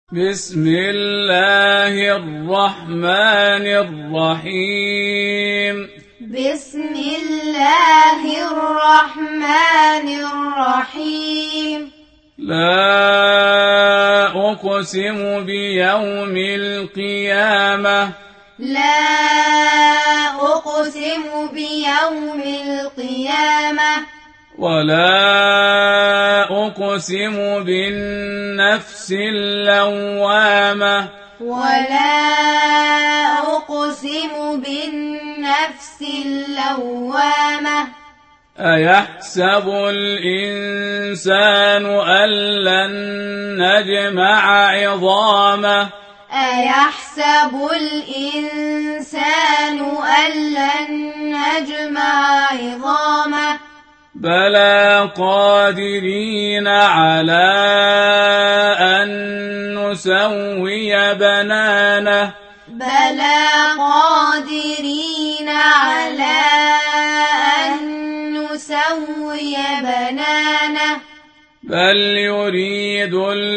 بسم الله الرحمن الرحيم. بسم الله الرحمن الرحيم. لا أقسم بيوم القيامة. لا أقسم بيوم القيامة. ولا أقسم بالنفس اللوامة. ولا أقسم بالنفس اللوامة. أيحسب الإنسان أن لن نجمع عظامه. أيحسب الإنسان أن لن نجمع عظامه. بلى قادرين على أن نسوي بنانه. بلى قادرين على أن نسوي بنانه. بل يريد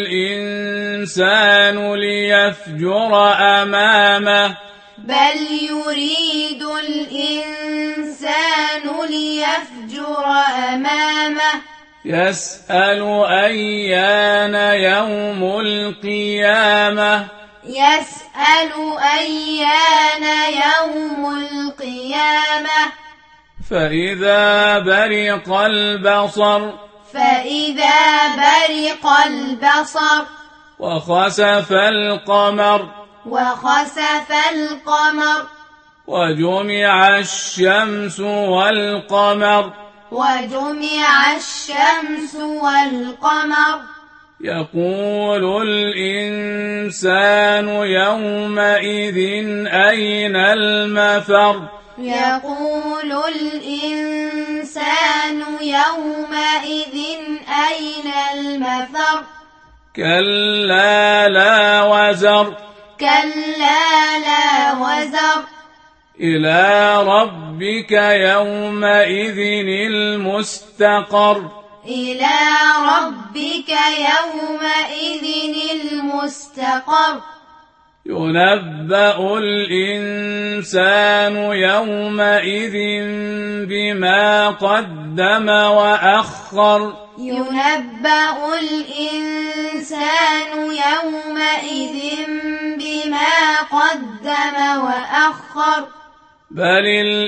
الإنسان ليفجر أمامه. بل يريد الإنسان ليفجر أمامه. يسأل أيان يوم القيامة. يسأل أيان يوم القيامة. فإذا برق البصر. فإذا برق البصر. وخسف القمر. وخسف القمر. وجمع الشمس والقمر. وجمع الشمس والقمر. يقول الإنسان يومئذ أين المفر. يقول الإنسان يومئذ أين المفر. كلا لا وزر. كلا لا وزر. إلى ربك يومئذ المستقر. إلى ربك يومئذ المستقر. ينبأ الإنسان يومئذ بما قدم وأخر. ينبأ الإنسان يومئذ بما قدم وأخر. بل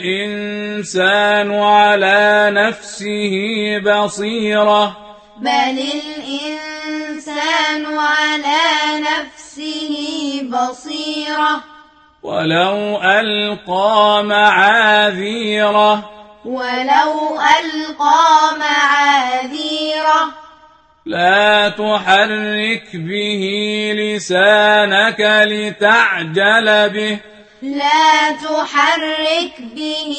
الإنسان على نفسه بصيرة. بل الإنسان على نفسه بصيرة. ولو ألقى معاذيره. ولو ألقى معاذيره. لا تحرك به لسانك لتعجل به. لا تحرك به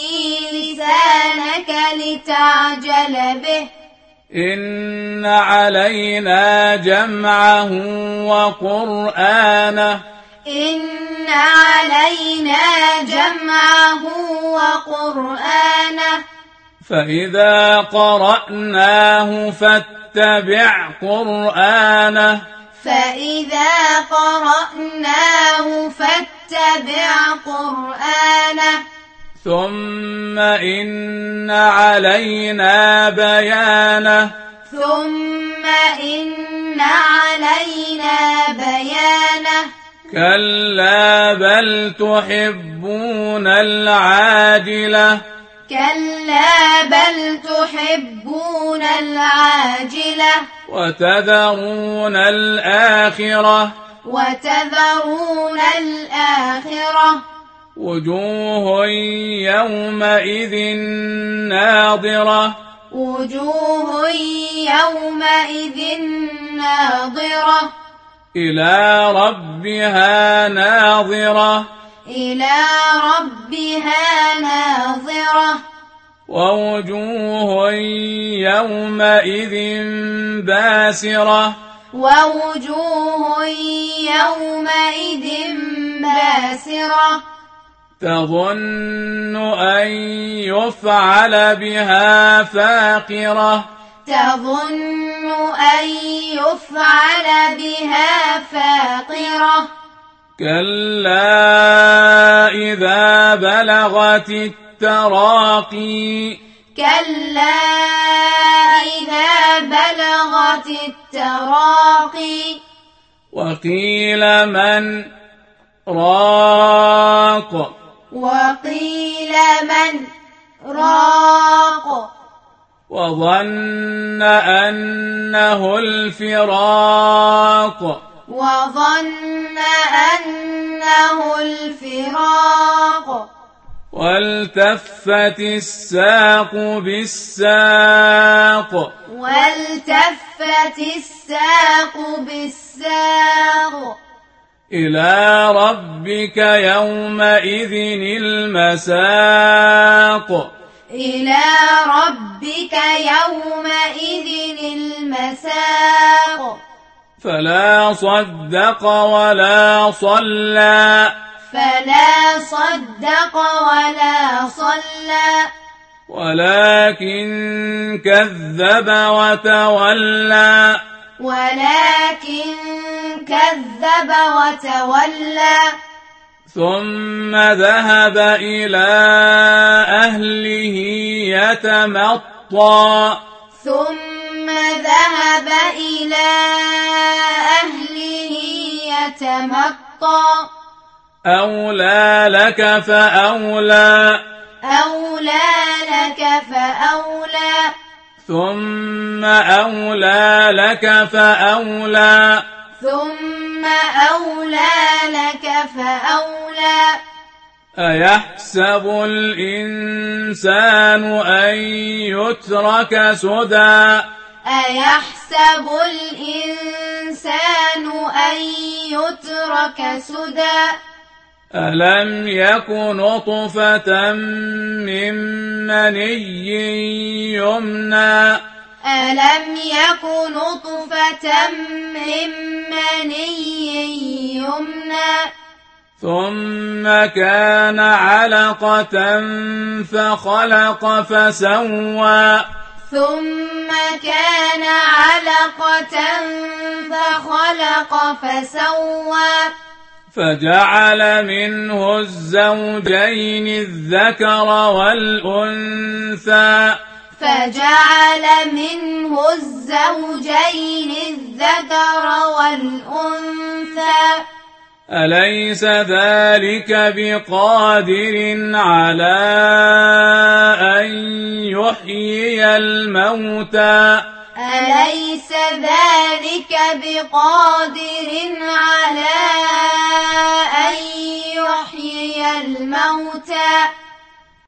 لسانك لتعجل به. إن علينا جمعه وقرآنه. إن علينا جمعه وقرآنه. فإذا قرأناه فاتبع قرآنه. فإذا قرأناه فاتبع قرآنه. ثم إن علينا بيانه. ثم إن علينا بيانه. كلا بل تحبون العاجلة. كلا بل تحبون العاجلة. وتذرون الآخرة. وتذرون الآخرة. وجوه يومئذ ناظرة. وجوه يومئذ ناظرة. إلى ربها ناظرة. إلى ربها ناظرة. ووجوه يومئذ باسرة. ووجوه يومئذ باسرة. تظن أن يفعل بها فاقرة. تظن أن يفعل بها فاقرة. فاقرة كلا إذا بلغت التراقي كلا إذا بلغت التراقي وقيل من راق وقيل من راق وظن أنه الفراق وظن أنه الفراق والتفت الساق بالساق والتفت الساق بالساق إلى ربك يومئذ المساق إلى ربك يومئذ المساق فلا صدق ولا صلى فلا صدق ولا صلى ولكن كذب وتولى ولكن كذب وتولى ثم ذهب إلى أهله يتمطى ثم ذهب إلى أهله يتمطى أولى لك فأولى أولى لك فأولى ثم أولى لك فأولى ثم أولى لك فأولى أيحسب الإنسان أن يترك سدى أيحسب الإنسان أن يترك سدى ألم يك نطفة من مني يمنى ألم يك نطفة من مني يمنى ثم كان علقة فخلق فسوى ثم كان علقة فخلق فسوى فجعل منه الزوجين الذكر والأنثى فجعل منه الزوجين الذكر والأنثى أليس ذلك بقادر على أن يحيي الموتى أليس ذلك بقادر على أن يحيي الموتى